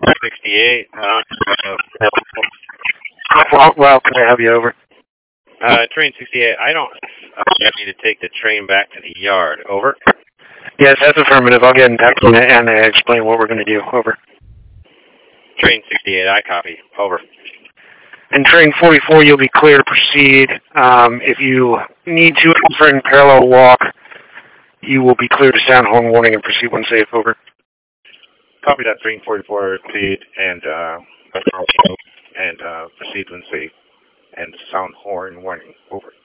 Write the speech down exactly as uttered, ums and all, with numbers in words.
sixty-eight. Uh, Well, well, can I have you over? uh, train sixty-eight. I don't. I need to take the train back to the yard. Over. Yes, that's affirmative. I'll get in touch and, and uh, explain what we're going to do. Over. Train sixty-eight. I copy. Over. And train forty-four, you'll be clear to proceed. Um, if you need to for in parallel walk, you will be clear to sound horn warning and proceed when safe. Over. Copy that. Train forty-four. Proceed and uh, and uh, proceed when safe and sound horn warning. Over.